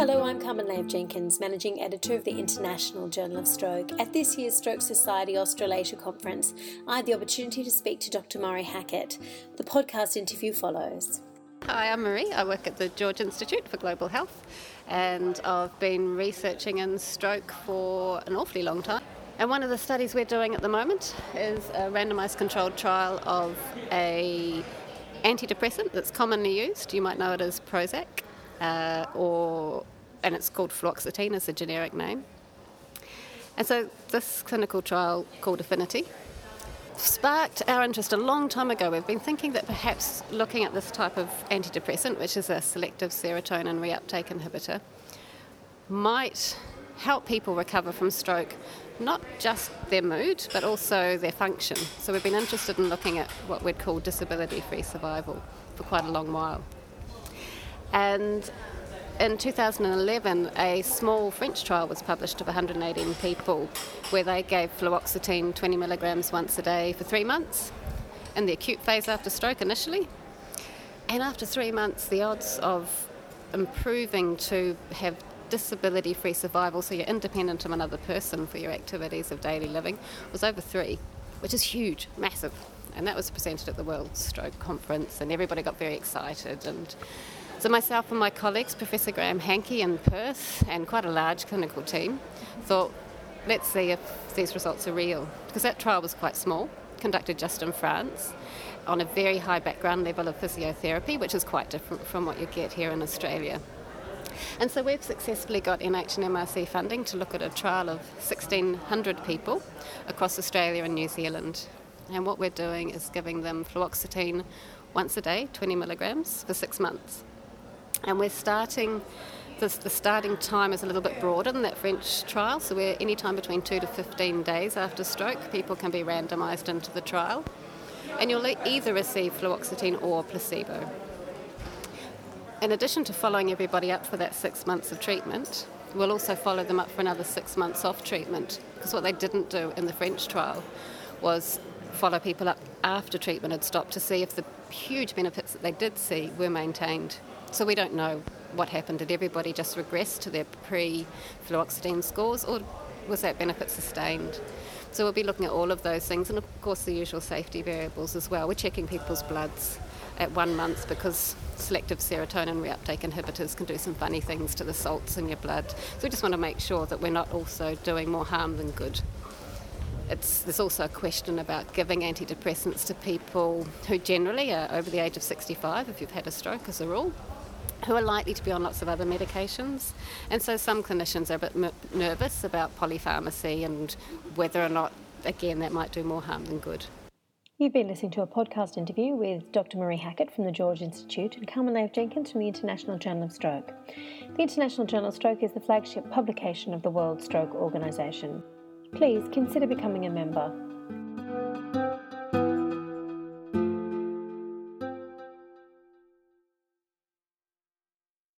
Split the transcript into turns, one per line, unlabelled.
Hello, I'm Carmen Laird-Jenkins, Managing Editor of the International Journal of Stroke. At this year's Stroke Society Australasia Conference, I had the opportunity to speak to Dr. Murray Hackett. The podcast interview follows.
Hi, I'm Marie. I work at the George Institute for Global Health, and I've been researching in stroke for an awfully long time. And one of the studies we're doing at the moment is a randomised controlled trial of a antidepressant that's commonly used. You might know it as Prozac, and it's called fluoxetine as a generic name. And so this clinical trial, called Affinity, sparked our interest a long time ago. We've been thinking that perhaps looking at this type of antidepressant, which is a selective serotonin reuptake inhibitor, might help people recover from stroke, not just their mood, but also their function. So we've been interested in looking at what we'd call disability-free survival for quite a long while. And in 2011, a small French trial was published of 118 people where they gave fluoxetine 20 milligrams once a day for 3 months in the acute phase after stroke initially. And after 3 months, the odds of improving to have disability-free survival, so you're independent of another person for your activities of daily living, was over 3, which is huge, massive. And that was presented at the World Stroke Conference, and everybody got very excited. And so myself and my colleagues, Professor Graham Hankey in Perth, and quite a large clinical team, thought, let's see if these results are real. Because that trial was quite small, conducted just in France, on a very high background level of physiotherapy, which is quite different from what you get here in Australia. And so we've successfully got NH and MRC funding to look at a trial of 1,600 people across Australia and New Zealand. And what we're doing is giving them fluoxetine once a day, 20 milligrams, for 6 months. And we're starting, the starting time is a little bit broader than that French trial, so we're any time between 2 to 15 days after stroke, people can be randomised into the trial. And you'll either receive fluoxetine or placebo. In addition to following everybody up for that 6 months of treatment, we'll also follow them up for another 6 months off treatment, because what they didn't do in the French trial was follow people up after treatment had stopped to see if the huge benefits that they did see were maintained. So we don't know what happened. Did everybody just regress to their pre-fluoxetine scores, or was that benefit sustained? So we'll be looking at all of those things, and of course the usual safety variables as well. We're checking people's bloods at 1 month because selective serotonin reuptake inhibitors can do some funny things to the salts in your blood. So we just want to make sure that we're not also doing more harm than good. There's also a question about giving antidepressants to people who generally are over the age of 65, if you've had a stroke as a rule, who are likely to be on lots of other medications. And so some clinicians are a bit nervous about polypharmacy and whether or not, again, that might do more harm than good.
You've been listening to a podcast interview with Dr. Murray Hackett from the George Institute and Carmen Laird-Jenkins from the International Journal of Stroke. The International Journal of Stroke is the flagship publication of the World Stroke Organisation. Please consider becoming a member.